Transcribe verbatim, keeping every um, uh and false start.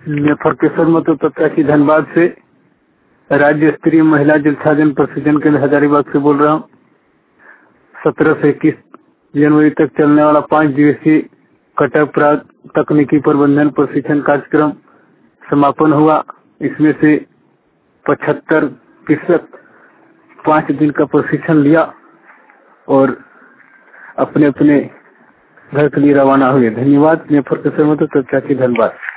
मैं फरकेश्वर मतो प्रत्याशी धनबाद से राज्य स्तरीय महिला जल छाजन प्रशिक्षण केंद्र हजारीबाग से बोल रहा हूँ। सत्रह से इक्कीस जनवरी तक चलने वाला पाँच दिवसीय कटक प्राग तकनीकी प्रबंधन प्रशिक्षण कार्यक्रम समापन हुआ। इसमें से पचहत्तर प्रतिशत पाँच दिन का प्रशिक्षण लिया और अपने अपने घर के लिए रवाना हुए। धन्यवाद। मैं फरकेश्वर मतो प्रत्याशी धनबाद।